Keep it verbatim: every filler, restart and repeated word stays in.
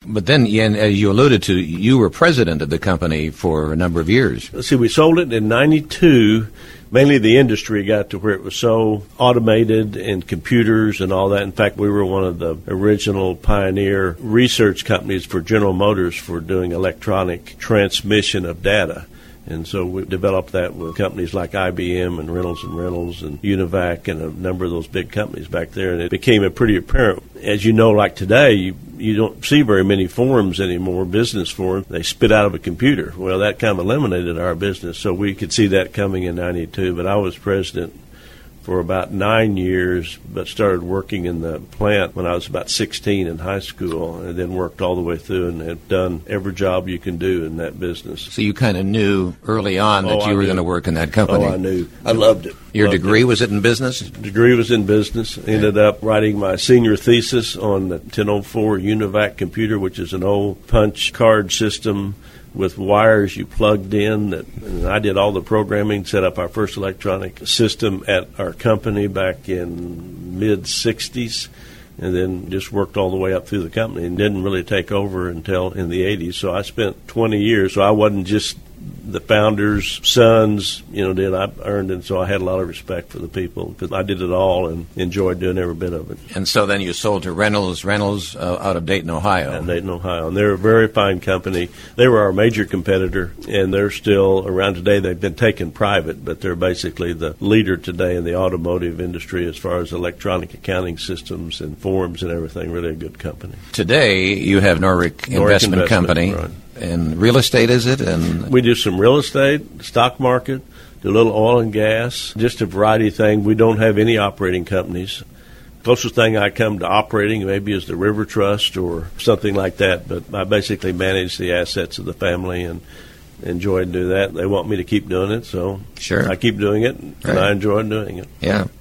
But then, and as you alluded to, you were president of the company for a number of years. Let's see, we sold it in ninety-two. Mainly the industry got to where it was so automated and computers and all that. In fact, we were one of the original pioneer research companies for General Motors for doing electronic transmission of data. And so we developed that with companies like I B M and Reynolds and Reynolds and Univac and a number of those big companies back there. And it became a pretty apparent. As you know, like today, you, you don't see very many forms anymore, business forms. They spit out of a computer. Well, that kind of eliminated our business. So we could see that coming in ninety-two. But I was president for about nine years, but started working in the plant when I was about sixteen in high school, and then worked all the way through and have done every job you can do in that business. So you kind of knew early on that oh, you I were knew. going to work in that company. Oh, I knew. I loved it. Your loved degree, it. was it in business? Degree was in business. Ended up writing my senior thesis on the ten oh four Univac computer, which is an old punch card system with wires you plugged in. That, and I did all the programming, set up our first electronic system at our company back in mid-sixties, and then just worked all the way up through the company and didn't really take over until in the eighties. So I spent twenty years, so I wasn't just the founder's sons, you know, did I earned, and so I had a lot of respect for the people because I did it all and enjoyed doing every bit of it. And so then you sold to Reynolds, Reynolds uh, out of Dayton, Ohio. Out of Dayton, Ohio. And they're a very fine company. They were our major competitor, and they're still around today. They've been taken private, but they're basically the leader today in the automotive industry as far as electronic accounting systems and forms and everything. Really a good company. Today you have Norwick, Norwick Investment, Investment Company. Right. And real estate, is it? And we do some real estate, stock market, do a little oil and gas, just a variety of things. We don't have any operating companies. Closest thing I come to operating maybe is the River Trust or something like that, but I basically manage the assets of the family and enjoy doing that. They want me to keep doing it, so sure. I keep doing it, and right. I enjoy doing it. Yeah.